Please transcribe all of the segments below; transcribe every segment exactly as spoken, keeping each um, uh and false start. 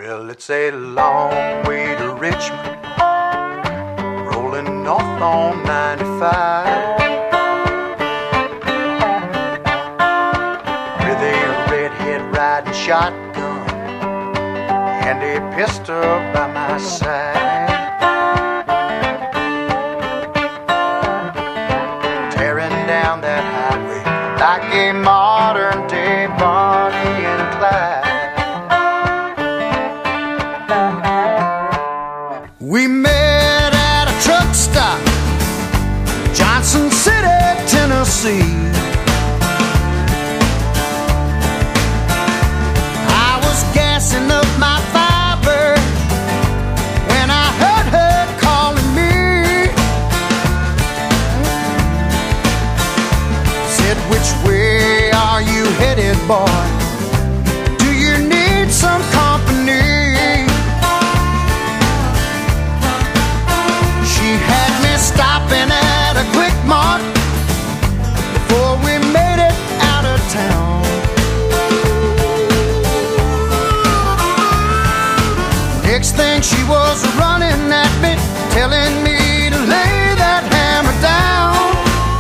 Well, it's a long way to Richmond, rolling north on ninety-five, with a redhead riding shotgun and a pistol by my side, tearing down that highway like a modern day Bonnie and Clyde. We met at a truck stop, Johnson City, Tennessee. I was gassing up my Firebird when I heard her calling me. Said, which way are you headed, boy? Do you need some company? Stopping at a Quick Mart before we made it out of town. Next thing she was running at me, telling me to lay that hammer down,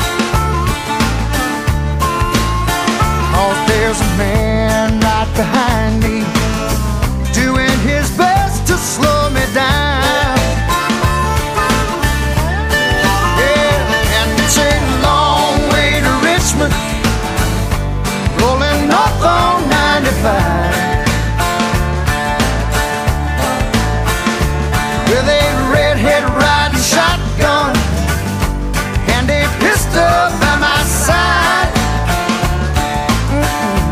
'cause there's a man right behind me doing his best to slow me down. Rolling north on ninety-five, with a redhead riding shotgun and a pistol by my side, mm-mm.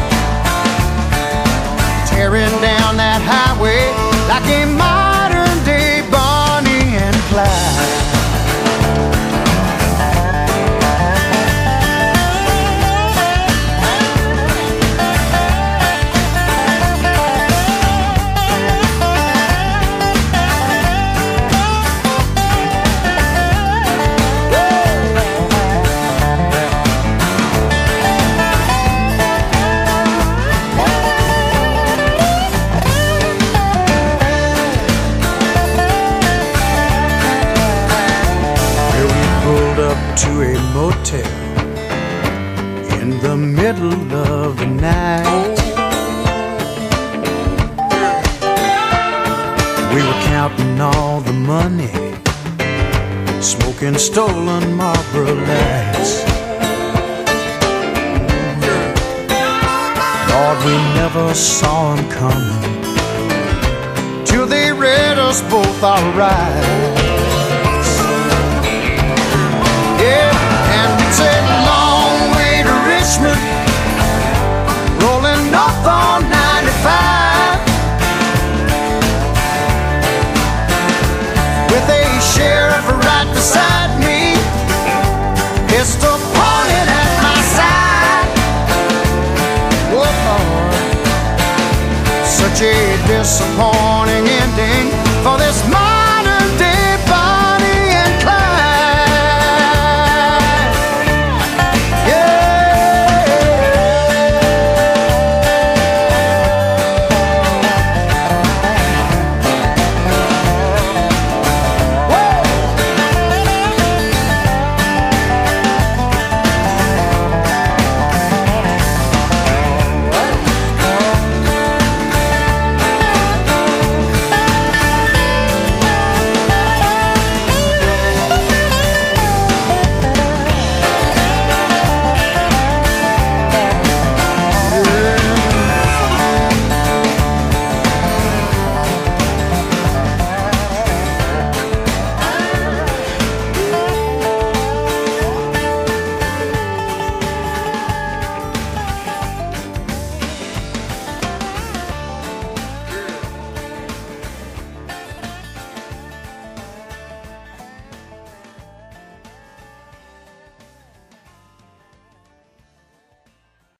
Tearing down that highway like a modern day Bonnie and Clyde. To a motel in the middle of the night. We were counting all the money, smoking stolen Marlboro Lights. Lord, we never saw them coming till they read us both our rights. And it's a long way to Richmond, rolling north on ninety-five, with a sheriff right beside me, pistol pointed at my side. Oh Lord, such a disappointing ending for this moment.